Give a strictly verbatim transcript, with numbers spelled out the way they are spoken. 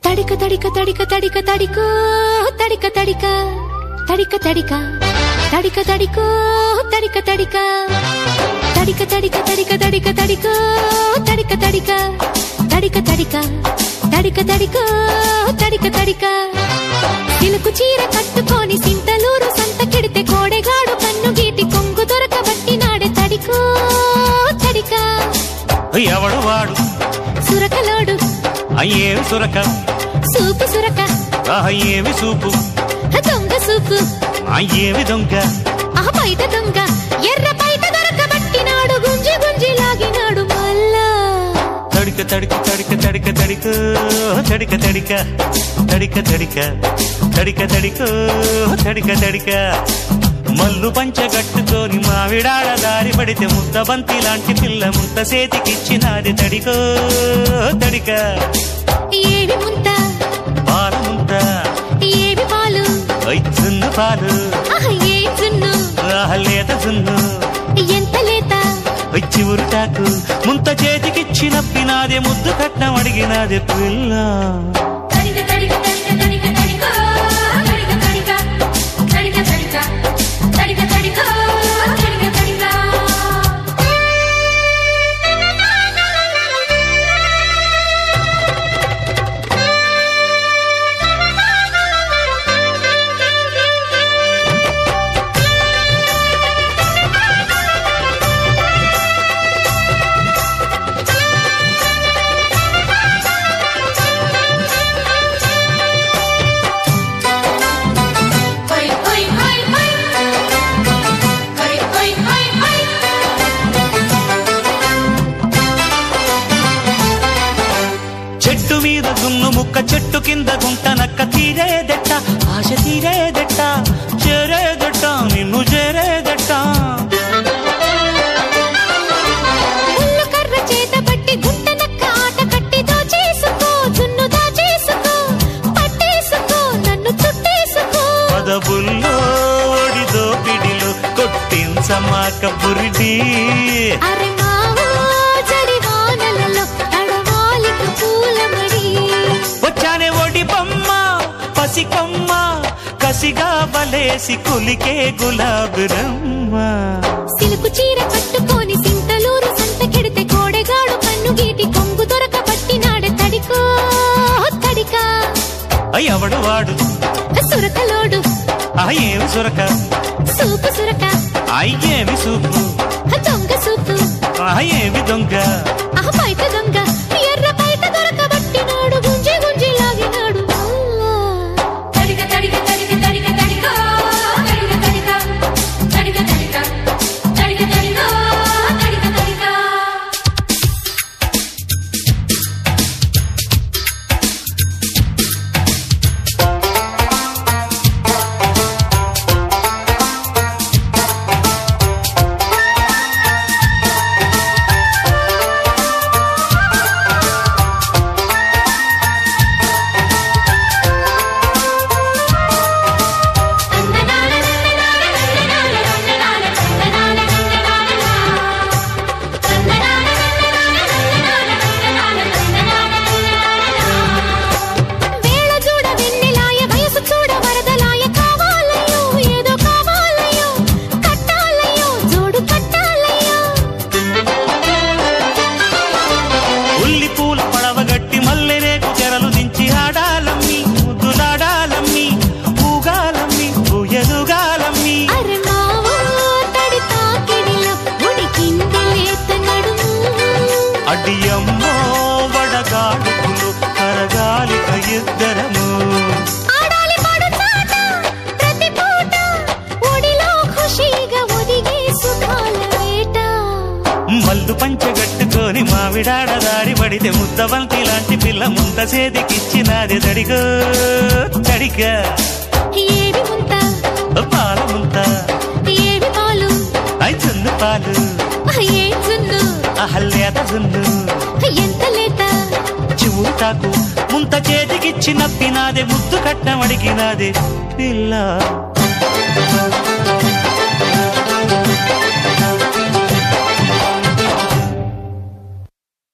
తడిక తడిక తడిక తడిక తడికో తడిక తడిక తడిక తడిక తడిక తడికో తడిక తడిక తడిక తడిక తడిక తడిక తడికో తడిక తడిక తడిక తడిక తడిక తడికో తడిక తడిక silk చీర కట్టుకొని సింతలూరు సంత కెడితే కోడెగాడు కన్ను గీటి కొంగు దొరకబట్టి నాడే తడికో తడిక ఎవడు వాడు సురకలోడు అయ్యేవి సురక సూపు సురక అయ్యేవి సూపు దొంగ సూపు అయ్యేవి దొంగ ఆ బయట దొంగ ఎర్ర బయట దొరకబట్టినాడు గుంజి గుంజి లాగినాడు మళ్ళా తడిక తడిక తడిక తడిక తడిక తడిక తడిక తడిక తడిక తడిక తడిక తడిక తడిక మల్లు పంచ కట్టుకొని మావిడాడ దారి పడితే ముద్ద బంతి లాంటి పిల్ల ముంత చేతికిచ్చినాది తడికో తడిక ఏవి ముంత పాల ముంత ఏవి పాలు జున్ను పాలు ఏ జున్ను లేత జున్ను ఎంత లేత చివురుటాకు ముంత చేతికిచ్చినప్పినాదే ముద్దు కట్నం అడిగినాదే పిల్ల చెట్టు మీద దున్ను ముక్క చెట్టు కింద గుంట నక్క తీరేదెట్ట ఆశ తీరేదెట్ట చేరేదెట్ట నిన్ను చేరేదెట్ట ముళ్ళు కర్ర చేత పట్టి గుంట నక్క ఆట కట్టి దోచేసుకో జున్ను దాచేసుకో పట్టేసుకో నన్ను చుట్టేసుకో పదబుల్లో ఓడిదో పిడిలో కొట్టించమాక బురిడి అరే మావో జడి వానలలో తడవాలిక పూలమడి వచ్చానే ఓడి బొమ్మ పసికొమ్మ కసిగా బలేసి కులికే గులాబిరమ్మ సిలుకు చీర కట్టుకొని సింతలూరు సంత కెడితే కోడెగాడు కన్ను గీటి కొంగు దొరకబట్టినాడే తడికో తడిక ఎవడు వాడు సురకలోడు అయ్యేవి సురక సూపు సురక అయ్యేవి సూపు దొంగ సూపు అయ్యేవి దొంగ ఆ బయట దొంగ ఎర్ర బయట దొరకబట్టినాడు గుంజి గుంజి లాగినాడు తడిక తడిక తడిక తడిక తడికో తడిక తడిక తడిక తడిక తడిక తడికో తడిక తడిక అడియమ్మో వడగాడుకులు కరగాలిక ఇద్దరము ఆడాలి పడతాట ప్రతి పూట ఒడిలో ఖుషీగా ఒదిగే సుఖాల వేట మల్లు పంచగట్టుకొని మావిడాడ దారి పడితే ముద్దబంతి లాంటి పిల్ల ముంత చేతికిచ్చినాది తడిగో తడిక ఏవి ముంత పాల ముంత ఏవి పాలు జున్ను పాలు ఏ జున్ను లేత జున్ను ఎంత లేత చివురుటాకు ముంత చేతికిచ్చినప్పినాదే ముద్దు కట్నం అడిగినాదే పిల్ల